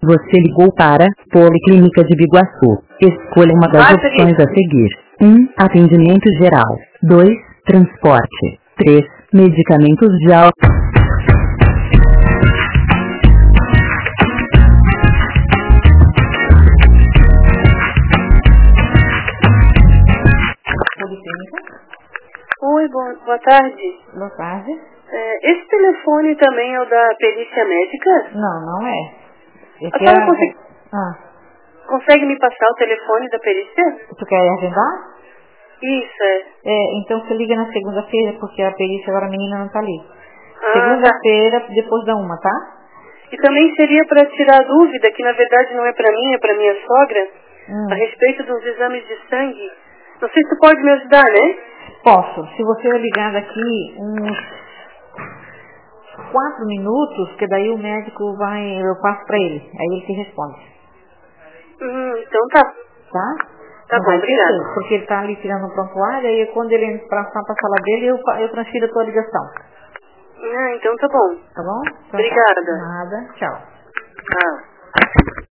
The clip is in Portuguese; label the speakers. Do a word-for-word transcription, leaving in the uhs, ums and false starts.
Speaker 1: Você ligou para Policlínica de Biguaçu. Escolha uma das opções a seguir. um. Atendimento geral. dois. Transporte. três. Medicamentos de alta.
Speaker 2: Policlínica.
Speaker 3: Oi, boa, boa tarde.
Speaker 2: Boa tarde.
Speaker 3: É, esse telefone também é o da perícia médica?
Speaker 2: Não, não é.
Speaker 3: A
Speaker 2: Esse
Speaker 3: senhora
Speaker 2: é...
Speaker 3: consegue,
Speaker 2: Ah,
Speaker 3: consegue me passar o telefone da perícia?
Speaker 2: tu quer agendar?
Speaker 3: Isso, é.
Speaker 2: É, então você liga na segunda-feira, porque a perícia agora a menina não tá ali.
Speaker 3: Ah, tá.
Speaker 2: Segunda-feira, depois da uma, tá?
Speaker 3: E também seria para tirar a dúvida, que na verdade não é para mim, é para minha sogra,
Speaker 2: Hum.
Speaker 3: a respeito dos exames de sangue. Não sei se tu pode me ajudar, né?
Speaker 2: Posso. Se você ligar daqui uns quatro minutos, que daí o médico vai, eu passo pra ele. Aí ele te responde.
Speaker 3: Hum, então tá.
Speaker 2: Tá?
Speaker 3: Tá
Speaker 2: Não
Speaker 3: bom,
Speaker 2: vai
Speaker 3: obrigada.
Speaker 2: ter, porque ele tá ali tirando um prontuário, aí quando ele passar pra sala dele, eu, fa- eu transfiro a tua ligação.
Speaker 3: Ah, então tá bom.
Speaker 2: Tá bom? Então,
Speaker 3: Obrigada.
Speaker 2: tá. Nada. Tchau.
Speaker 3: Ah.